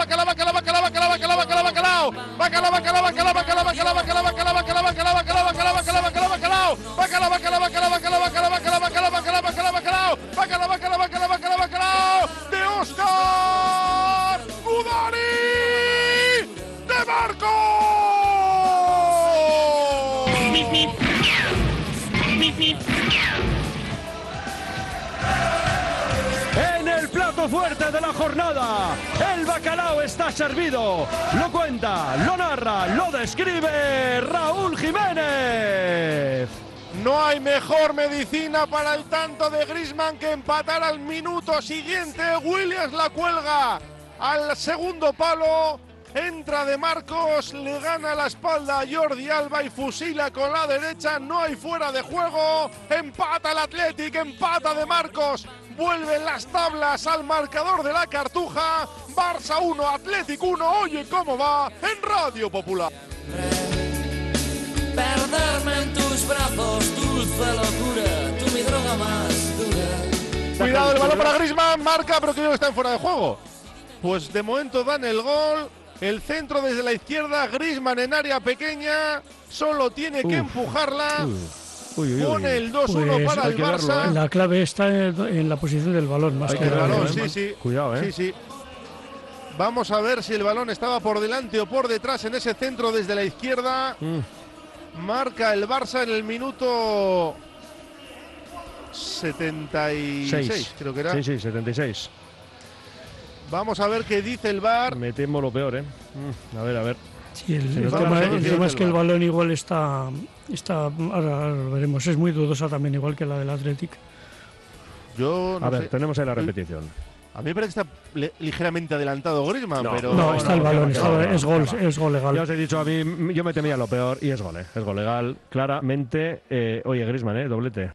de Óscar Gudari de Marcos. En el plato fuerte de la jornada, el bacalao está servido. Lo cuenta, lo narra, lo describe Raúl Jiménez. No hay mejor medicina para el tanto de Griezmann que empatar al minuto siguiente. Williams la cuelga al segundo palo. Entra de Marcos, le gana la espalda a Jordi Alba y fusila con la derecha. No hay fuera de juego. Empata el Athletic, empata de Marcos. Vuelven las tablas al marcador de la Cartuja. Barça 1, Athletic 1. Oye cómo va en Radio Popular. Perderme en tus brazos, dulce locura, tú mi droga más dura. Cuidado, el balón para Griezmann, marca, pero creo que está en fuera de juego. Pues de momento dan el gol. El centro desde la izquierda, Griezmann en área pequeña, solo tiene que empujarla. Pone el 2-1 para el Barça. La clave está en la posición del balón, más que el balón, sí, sí. Cuidado, Sí, sí. Vamos a ver si el balón estaba por delante o por detrás en ese centro desde la izquierda. Marca el Barça en el minuto 76, creo que era. Sí, 76. Vamos a ver qué dice el VAR. Me temo lo peor, ¿eh? A ver. Sí, el tema es que el balón igual está ahora lo veremos, es muy dudosa también, igual que la del Athletic. Yo no a ver, sé. tenemos ahí la repetición. A mí me parece que está ligeramente adelantado Griezmann, pero... No, está el balón, es gol legal. Ya os he dicho, a mí, yo me temía lo peor y es gol, ¿eh? Es gol legal, claramente. Oye, Griezmann, doblete.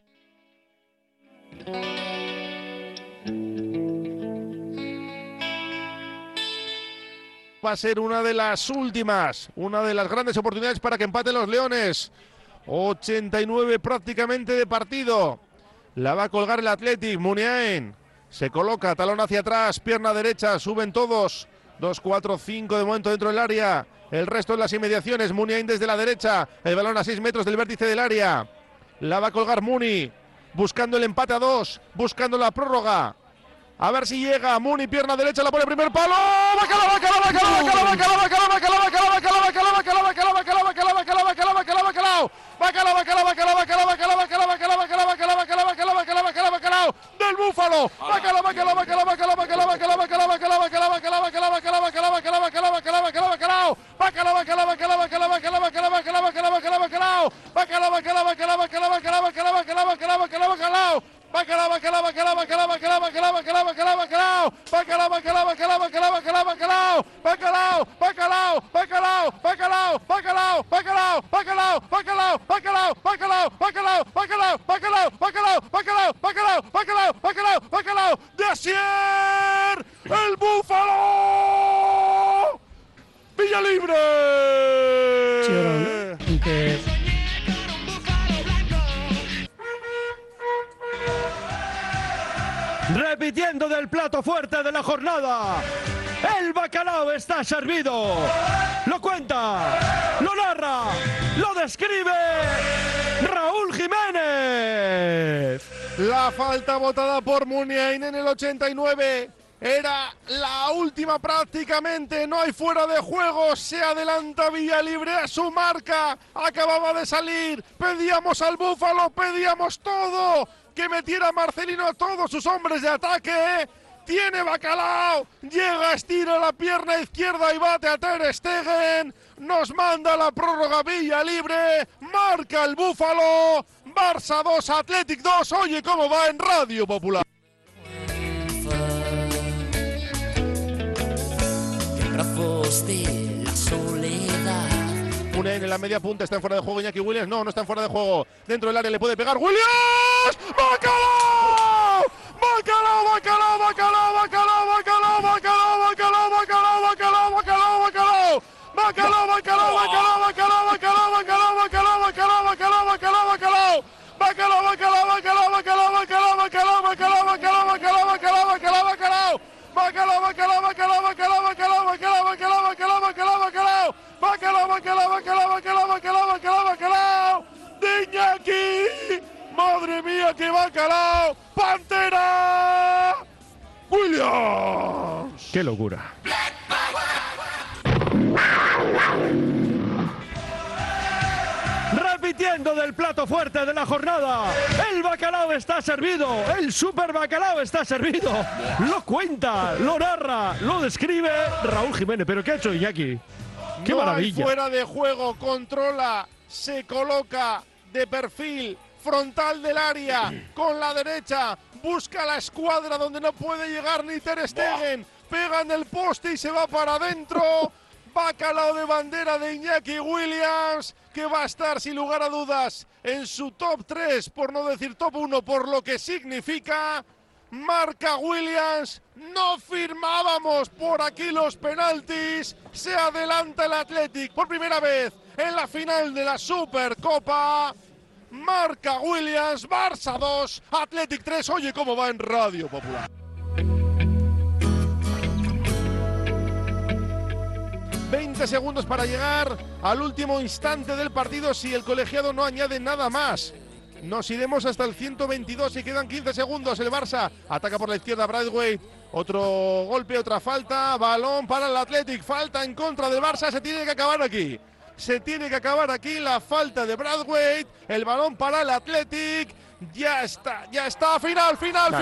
Va a ser una de las últimas, una de las grandes oportunidades para que empaten los Leones. 89 prácticamente de partido. La va a colgar el Athletic, Muniain. Se coloca, talón hacia atrás, pierna derecha, suben todos. 2, 4, 5 de momento dentro del área. El resto en las inmediaciones, Muniain desde la derecha. El balón a 6 metros del vértice del área. La va a colgar Muni, buscando el empate a 2, buscando la prórroga. A ver si llega, Muni, pierna derecha, la pone primer palo. Del Búfalo. De Asier, el Búfalo. Villalibre. Sí, aunque Repitiendo del plato fuerte de la jornada, el bacalao está servido. Lo cuenta, lo narra, lo describe Raúl Jiménez. La falta votada por Muniain en el 89 era la última prácticamente, no hay fuera de juego, se adelanta Villalibre a su marca, acababa de salir, pedíamos al Búfalo, pedíamos todo, que metiera Marcelino a todos sus hombres de ataque, tiene Bacalao, llega, estira la pierna izquierda y bate a Ter Stegen, nos manda la prórroga Villalibre, marca el Búfalo, Barça 2, Athletic 2, oye cómo va en Radio Popular. De la soledad. Muniain en la media punta, está en fuera de juego Iñaki Williams, no está en fuera de juego, dentro del área le puede pegar Williams, ¡Bacalao! ¡Bacalao, Bacalao, Bacalao, Bacalao, Bacalao, Bacalao, Bacalao, Bacalao, Bacalao, Bacalao, Bacalao! Bacalao, Bacalao, Bacalao, Bacalao, Bacalao, Bacalao, Bacalao, Bacalao, Bacalao, Bacalao, Bacalao. Bacalao, Bacalao, Bacalao, Bacalao, Bacalao, Bacalao, Bacalao, Bacalao, Bacalao, Bacalao, Bacalao, Bacalao. Bacalao, Bacalao, Bacalao, Bacalao, Bacalao, Bacalao, Bacalao, Bacalao, Bacalao, Bacalao. Bacalao, Bacalao, Bacalao, Bacalao, Bacalao, Bacalao, Bacalao. De Iñaki. Madre mía, qué Bacalao. Pantera. Williams. ¡Qué locura! Repitiendo del plato fuerte de la jornada, el bacalao está servido, el super bacalao está servido. Lo cuenta, lo narra, lo describe Raúl Jiménez. ¿Pero qué ha hecho Iñaki? ¡Qué maravilla! Fuera de juego, controla, se coloca de perfil, frontal del área, con la derecha, busca la escuadra donde no puede llegar ni Ter Stegen, pega en el poste y se va para adentro. Bacalao de bandera de Iñaki Williams, que va a estar sin lugar a dudas en su top 3, por no decir top 1, por lo que significa. Marca Williams, no firmábamos por aquí los penaltis, se adelanta el Athletic por primera vez en la final de la Supercopa. Marca Williams, Barça 2, Athletic 3, oye cómo va en Radio Popular. 20 segundos para llegar al último instante del partido si el colegiado no añade nada más. Nos iremos hasta el 122 y quedan 15 segundos. El Barça ataca por la izquierda Braithwaite. Otro golpe, otra falta. Balón para el Athletic. Falta en contra del Barça. Se tiene que acabar aquí. Se tiene que acabar aquí la falta de Braithwaite. El balón para el Athletic. Ya está. Final.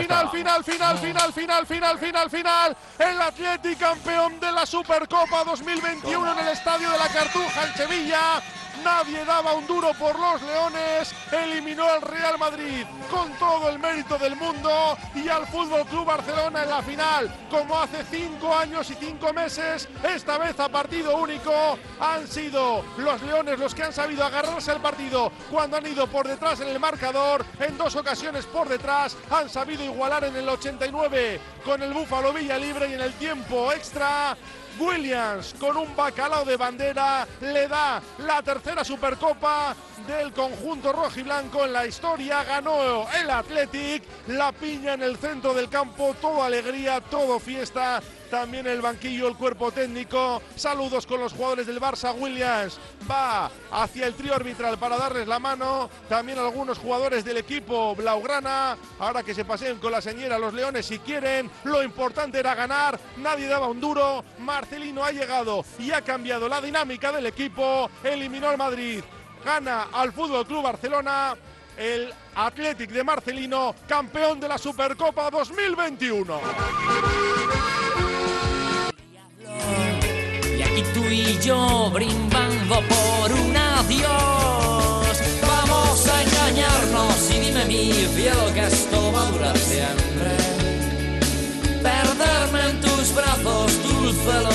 El Athletic campeón de la Supercopa 2021 en el Estadio de la Cartuja en Sevilla. Nadie daba un duro por los Leones, eliminó al Real Madrid con todo el mérito del mundo y al Fútbol Club Barcelona en la final, como hace 5 años y 5 meses, esta vez a partido único. Han sido los Leones los que han sabido agarrarse al partido cuando han ido por detrás en el marcador, en 2 ocasiones por detrás, han sabido igualar en el 89 con el Búfalo Villalibre y en el tiempo extra. Williams con un bacalao de bandera le da la tercera Supercopa del conjunto rojiblanco en la historia. Ganó el Athletic, la piña en el centro del campo, todo alegría, todo fiesta. También el banquillo, el cuerpo técnico. Saludos con los jugadores del Barça. Williams va hacia el trío arbitral para darles la mano. También algunos jugadores del equipo blaugrana. Ahora que se paseen con la señora los Leones si quieren. Lo importante era ganar. Nadie daba un duro. Marcelino ha llegado y ha cambiado la dinámica del equipo. Eliminó al Madrid. Gana al Fútbol Club Barcelona. El Athletic de Marcelino, campeón de la Supercopa 2021. Y aquí tú y yo brindando por un adiós. Vamos a engañarnos y dime mi cielo que esto va a durar siempre. Perderme en tus brazos, dulce